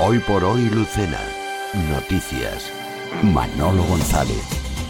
Hoy por hoy, Lucena. Noticias. Manolo González.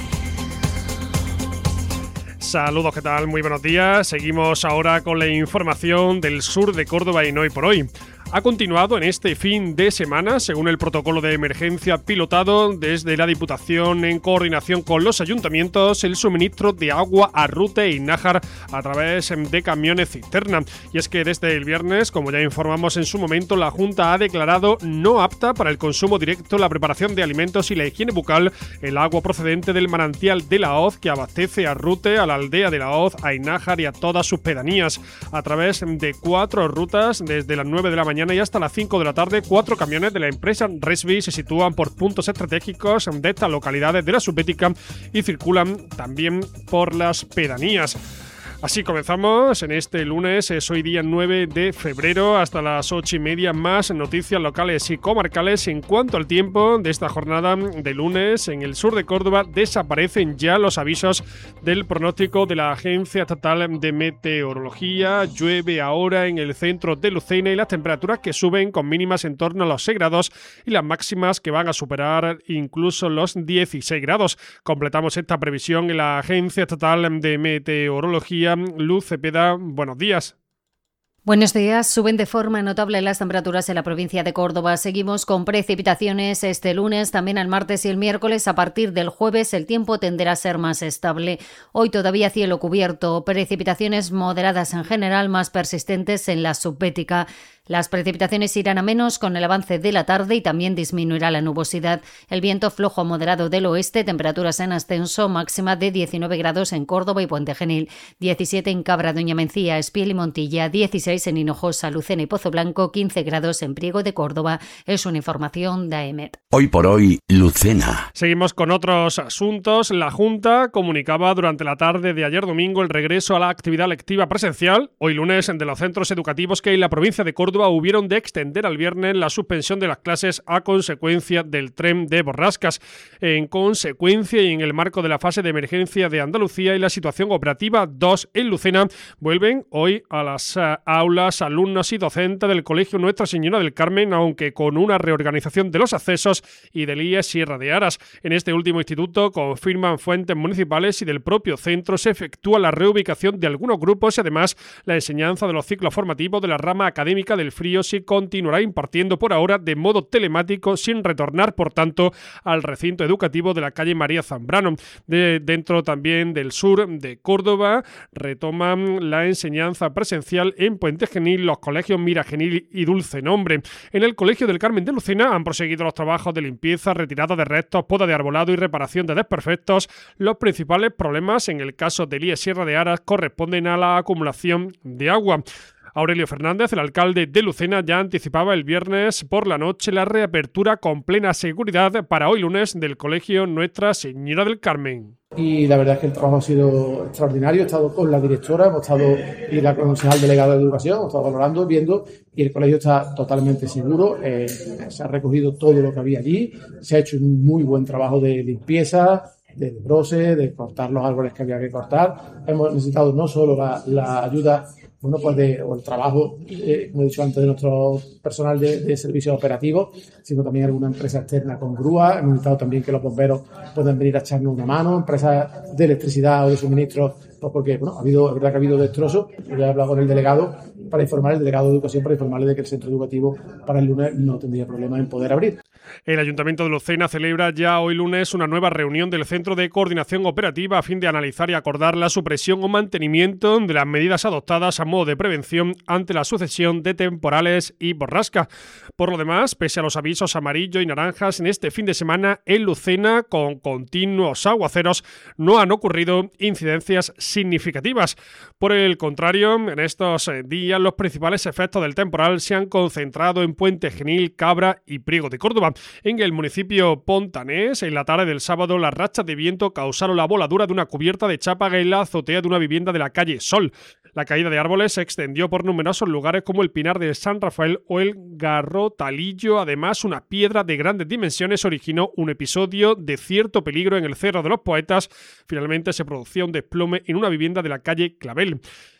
Saludos, ¿qué tal? Muy buenos días. Seguimos ahora con la información del sur de Córdoba en Hoy por Hoy. Ha continuado en este fin de semana, según el protocolo de emergencia pilotado desde la Diputación en coordinación con los ayuntamientos, el suministro de agua a Rute y Nájar a través de camiones cisterna. Y es que desde el viernes, como ya informamos en su momento, la Junta ha declarado no apta para el consumo directo, la preparación de alimentos y la higiene bucal el agua procedente del manantial de la Hoz, que abastece a Rute, a la aldea de la Hoz, a Nájar y a todas sus pedanías. A través de 4 rutas, desde las 9 de la mañana y hasta las 5 de la tarde, 4 camiones de la empresa Resby se sitúan por puntos estratégicos de estas localidades de la Subbética y circulan también por las pedanías. Así comenzamos en este lunes, es hoy día 9 de febrero, hasta las 8:30, más noticias locales y comarcales. En cuanto al tiempo de esta jornada de lunes, en el sur de Córdoba desaparecen ya los avisos del pronóstico de la Agencia Estatal de Meteorología. Llueve ahora en el centro de Lucena y las temperaturas que suben con mínimas en torno a los 6 grados y las máximas que van a superar incluso los 16 grados. Completamos esta previsión en la Agencia Estatal de Meteorología. Luz Cepeda, buenos días. Buenos días. Suben de forma notable las temperaturas en la provincia de Córdoba. Seguimos con precipitaciones este lunes, también el martes y el miércoles. A partir del jueves el tiempo tenderá a ser más estable. Hoy todavía cielo cubierto, precipitaciones moderadas en general, más persistentes en la Subbética. Las precipitaciones irán a menos con el avance de la tarde y también disminuirá la nubosidad. El viento flojo a moderado del oeste, temperaturas en ascenso, máxima de 19 grados en Córdoba y Puente Genil, 17 en Cabra, Doña Mencía, Espiel y Montilla, 16 en Hinojosa, Lucena y Pozo Blanco, 15 grados en Priego de Córdoba. Es una información de AEMET. Hoy por hoy, Lucena. Seguimos con otros asuntos. La Junta comunicaba durante la tarde de ayer domingo el regreso a la actividad lectiva presencial, hoy lunes, de los centros educativos que en la provincia de Córdoba hubieron de extender al viernes la suspensión de las clases a consecuencia del tren de Borrascas. En consecuencia y en el marco de la fase de emergencia de Andalucía y la situación operativa 2 en Lucena, vuelven hoy a las aulas alumnos y docentes del Colegio Nuestra Señora del Carmen, aunque con una reorganización de los accesos y del IES Sierra de Aras. En este último instituto, confirman fuentes municipales y del propio centro, se efectúa la reubicación de algunos grupos y además la enseñanza de los ciclos formativos de la rama académica del Frío se continuará impartiendo por ahora de modo telemático, sin retornar, por tanto, al recinto educativo de la calle María Zambrano. Dentro también del sur de Córdoba retoman la enseñanza presencial en Puente Genil los colegios Mira Genil y Dulce Nombre. En el Colegio del Carmen de Lucena han proseguido los trabajos de limpieza, retirada de restos, poda de arbolado y reparación de desperfectos. Los principales problemas en el caso del IES Sierra de Aras corresponden a la acumulación de agua. Aurelio Fernández, el alcalde de Lucena, ya anticipaba el viernes por la noche la reapertura con plena seguridad para hoy lunes del Colegio Nuestra Señora del Carmen. Y la verdad es que el trabajo ha sido extraordinario. He estado con la directora, hemos estado y la concejal delegada de educación, hemos estado valorando, viendo, y el colegio está totalmente seguro. Se ha recogido todo lo que había allí, se ha hecho un muy buen trabajo de limpieza, de desbroce, de cortar los árboles que había que cortar. Hemos necesitado no solo la ayuda, o el trabajo, como he dicho antes, de nuestro personal de servicios operativos, sino también alguna empresa externa con grúa. Hemos necesitado también que los bomberos puedan venir a echarnos una mano, empresas de electricidad o de suministro, pues porque es verdad que ha habido destrozos. Yo he hablado con el delegado el delegado de educación, para informarle de que el centro educativo para el lunes no tendría problema en poder abrir. El Ayuntamiento de Lucena celebra ya hoy lunes una nueva reunión del Centro de Coordinación Operativa a fin de analizar y acordar la supresión o mantenimiento de las medidas adoptadas a modo de prevención ante la sucesión de temporales y borrascas. Por lo demás, pese a los avisos amarillo y naranjas en este fin de semana en Lucena, con continuos aguaceros, no han ocurrido incidencias significativas. Por el contrario, en estos días los principales efectos del temporal se han concentrado en Puente Genil, Cabra y Priego de Córdoba. En el municipio pontanés, en la tarde del sábado, las rachas de viento causaron la voladura de una cubierta de chápaga en la azotea de una vivienda de la calle Sol. La caída de árboles se extendió por numerosos lugares como el Pinar de San Rafael o el Garrotalillo. Además, una piedra de grandes dimensiones originó un episodio de cierto peligro en el Cerro de los Poetas. Finalmente se producía un desplome en una vivienda de la calle Clavel.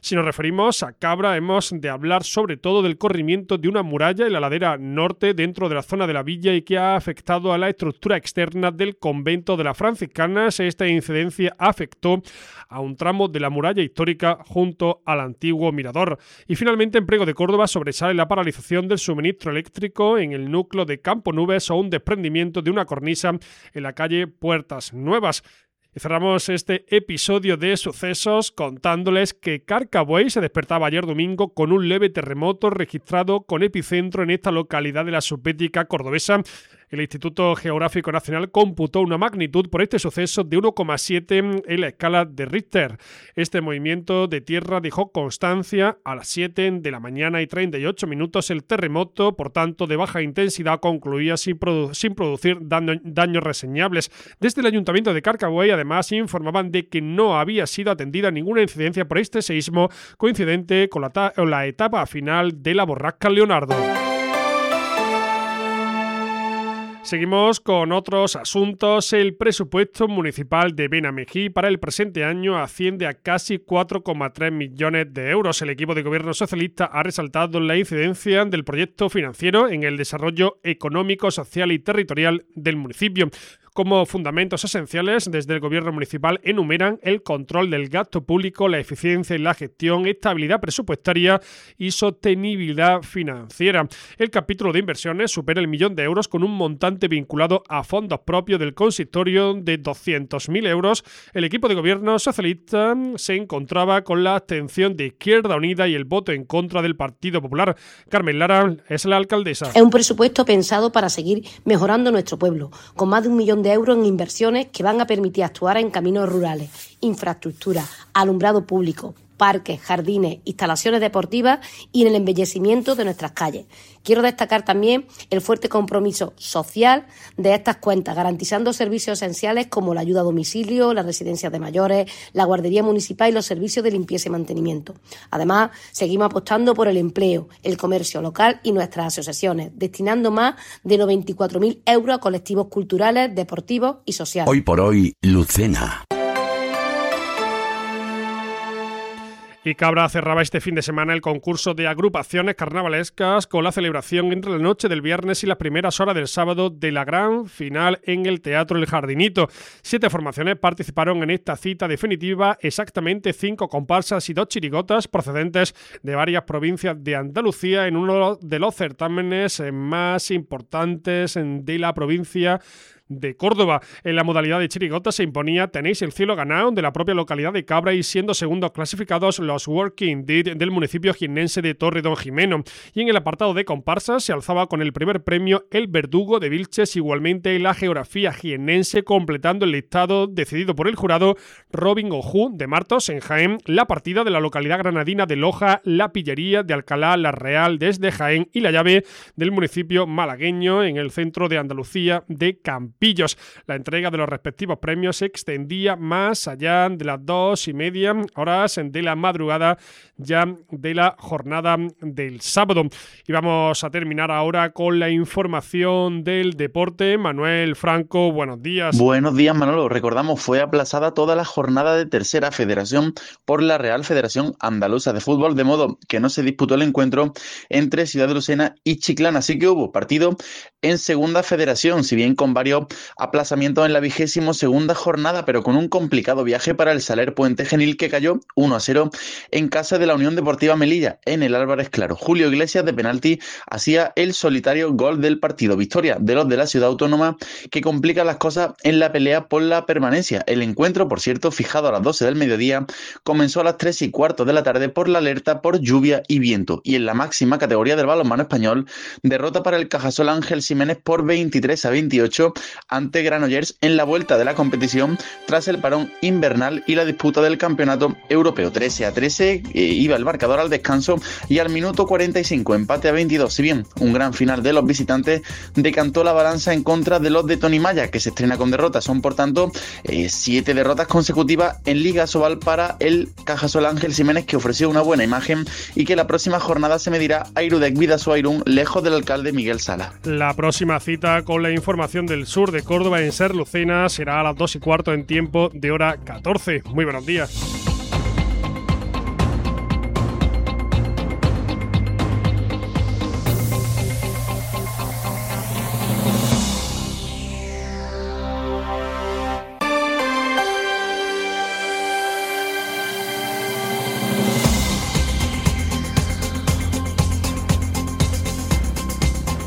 Si nos referimos a Cabra, hemos de hablar sobre todo del corrimiento de una muralla en la ladera norte dentro de la zona de la villa y que ha afectado a la estructura externa del convento de las franciscanas. Esta incidencia afectó a un tramo de la muralla histórica junto al antiguo mirador. Y finalmente, en Priego de Córdoba sobresale la paralización del suministro eléctrico en el núcleo de Campo Nubes o un desprendimiento de una cornisa en la calle Puertas Nuevas. Y cerramos este episodio de sucesos contándoles que Carcabuey se despertaba ayer domingo con un leve terremoto registrado con epicentro en esta localidad de la subbética cordobesa. El Instituto Geográfico Nacional computó una magnitud por este suceso de 1,7 en la escala de Richter. Este movimiento de tierra dejó constancia a las 7 de la mañana y 38 minutos. El terremoto, por tanto, de baja intensidad, concluía sin producir daños reseñables. Desde el Ayuntamiento de Carcabuey, además, informaban de que no había sido atendida ninguna incidencia por este seísmo coincidente con la etapa final de la borrasca Leonardo. Seguimos con otros asuntos. El presupuesto municipal de Benamejí para el presente año asciende a casi 4,3 millones de euros. El equipo de gobierno socialista ha resaltado la incidencia del proyecto financiero en el desarrollo económico, social y territorial del municipio. Como fundamentos esenciales, desde el gobierno municipal enumeran el control del gasto público, la eficiencia en la gestión, estabilidad presupuestaria y sostenibilidad financiera. El capítulo de inversiones supera el 1 millón de euros con un montante vinculado a fondos propios del consistorio de 200.000 euros. El equipo de gobierno socialista se encontraba con la abstención de Izquierda Unida y el voto en contra del Partido Popular. Carmen Lara es la alcaldesa. Es un presupuesto pensado para seguir mejorando nuestro pueblo, con más de 1 millón de euros en inversiones que van a permitir actuar en caminos rurales, infraestructura, alumbrado público, parques, jardines, instalaciones deportivas y en el embellecimiento de nuestras calles. Quiero destacar también el fuerte compromiso social de estas cuentas, garantizando servicios esenciales como la ayuda a domicilio, las residencias de mayores, la guardería municipal y los servicios de limpieza y mantenimiento. Además, seguimos apostando por el empleo, el comercio local y nuestras asociaciones, destinando más de 94.000 euros a colectivos culturales, deportivos y sociales. Hoy por hoy, Lucena. Y Cabra cerraba este fin de semana el concurso de agrupaciones carnavalescas con la celebración entre la noche del viernes y las primeras horas del sábado de la gran final en el Teatro El Jardinito. 7 formaciones participaron en esta cita definitiva, exactamente 5 comparsas y 2 chirigotas procedentes de varias provincias de Andalucía en uno de los certámenes más importantes de la provincia de Córdoba. En la modalidad de chirigota se imponía Tenéis el cielo ganado de la propia localidad de Cabra y siendo segundos clasificados los Working Dead del municipio jiennense de Torredonjimeno. Y en el apartado de comparsas se alzaba con el primer premio El Verdugo de Vilches, igualmente la geografía jiennense, completando el listado decidido por el jurado Robin Ojú de Martos en Jaén, la partida de la localidad granadina de Loja, la pillería de Alcalá la Real desde Jaén y la llave del municipio malagueño en el centro de Andalucía de Campillos. La entrega de los respectivos premios se extendía más allá de las 2:30 horas de la madrugada ya de la jornada del sábado. Y vamos a terminar ahora con la información del deporte. Manuel Franco, buenos días. Buenos días, Manolo. Recordamos, fue aplazada toda la jornada de tercera federación por la Real Federación Andaluza de Fútbol, de modo que no se disputó el encuentro entre Ciudad de Lucena y Chiclana. Así que hubo partido en segunda federación, si bien con varios aplazamientos en la 22ª jornada, pero con un complicado viaje para el Saler Puente Genil, que cayó 1-0 en casa de la Unión Deportiva Melilla en el Álvarez Claro. Julio Iglesias de penalti hacía el solitario gol del partido. Victoria de los de la ciudad autónoma, que complica las cosas en la pelea por la permanencia. El encuentro, por cierto, fijado a las 12 del mediodía, comenzó a las 3:15 de la tarde por la alerta por lluvia y viento. Y en la máxima categoría del balonmano español, derrota para el Cajasol Ángel Jiménez por 23-28 ante Granollers en la vuelta de la competición tras el parón invernal y la disputa del campeonato europeo. 13-13 iba el marcador al descanso y al minuto 45 empate a 22. Si bien un gran final de los visitantes, decantó la balanza en contra de los de Tony Maya, que se estrena con derrotas. Son por tanto 7 derrotas consecutivas en Liga Sobal para el Cajasol Ángel Jiménez, que ofreció una buena imagen y que la próxima jornada se medirá a Irudec Bidasoa Irún, lejos del alcalde Miguel Sala. La próxima cita con la información del sur de Córdoba en Ser Lucena será a las 2:15 en tiempo de hora 14. Muy buenos días.